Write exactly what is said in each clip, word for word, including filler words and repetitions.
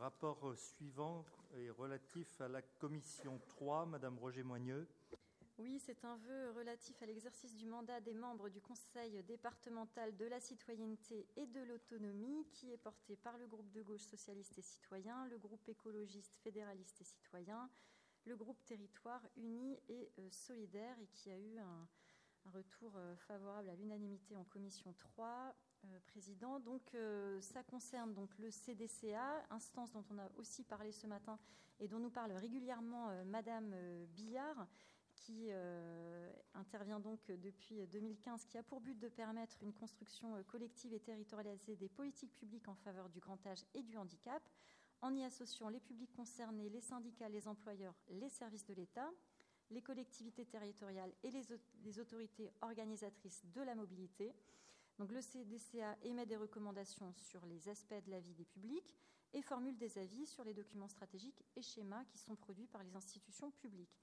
rapport suivant est relatif à la commission trois. Madame Roger-Moigneux. Oui, c'est un vœu relatif à l'exercice du mandat des membres du Conseil départemental de la citoyenneté et de l'autonomie qui est porté par le groupe de gauche socialiste et citoyen, le groupe écologiste fédéraliste et citoyen, le groupe Territoire uni et euh, solidaire et qui a eu un, un retour euh, favorable à l'unanimité en commission trois. Euh, président. Donc, euh, ça concerne donc le C D C A, instance dont on a aussi parlé ce matin et dont nous parle régulièrement euh, Madame euh, Billard, qui euh, intervient donc depuis deux mille quinze, qui a pour but de permettre une construction collective et territorialisée des politiques publiques en faveur du grand âge et du handicap, en y associant les publics concernés, les syndicats, les employeurs, les services de l'État, les collectivités territoriales et les, les autorités organisatrices de la mobilité. Donc, le C D C A émet des recommandations sur les aspects de la vie des publics et formule des avis sur les documents stratégiques et schémas qui sont produits par les institutions publiques.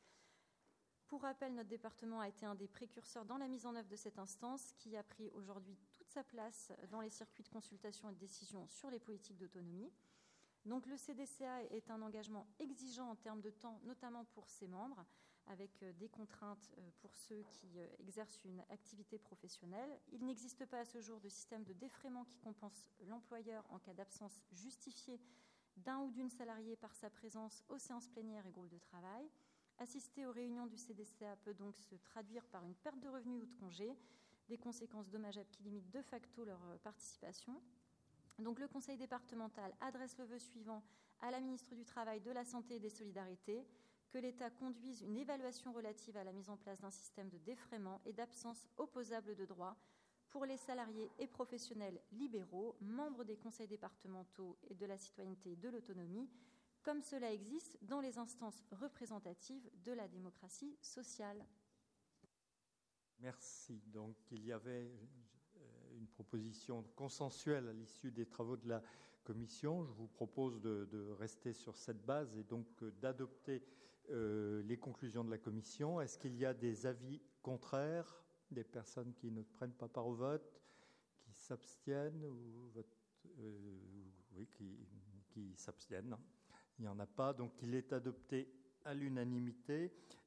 Pour rappel, notre département a été un des précurseurs dans la mise en œuvre de cette instance qui a pris aujourd'hui toute sa place dans les circuits de consultation et de décision sur les politiques d'autonomie. Donc, le C D C A est un engagement exigeant en termes de temps, notamment pour ses membres, avec des contraintes pour ceux qui exercent une activité professionnelle. Il n'existe pas à ce jour de système de défraiement qui compense l'employeur en cas d'absence justifiée d'un ou d'une salariée par sa présence aux séances plénières et groupes de travail. Assister aux réunions du C D C A peut donc se traduire par une perte de revenus ou de congés, des conséquences dommageables qui limitent de facto leur participation. Donc, le Conseil départemental adresse le vœu suivant à la ministre du Travail, de la Santé et des Solidarités, que l'État conduise une évaluation relative à la mise en place d'un système de défraiement et d'absence opposable de droit pour les salariés et professionnels libéraux, membres des conseils départementaux et de la citoyenneté et de l'autonomie, comme cela existe dans les instances représentatives de la démocratie sociale. Merci. Donc, il y avait une proposition consensuelle à l'issue des travaux de la commission. Je vous propose de, de rester sur cette base et donc d'adopter euh, les conclusions de la commission. Est-ce qu'il y a des avis contraires, des personnes qui ne prennent pas part au vote, qui s'abstiennent ou vote, euh, oui, qui, qui s'abstiennent? Il n'y en a pas. Donc, il est adopté à l'unanimité.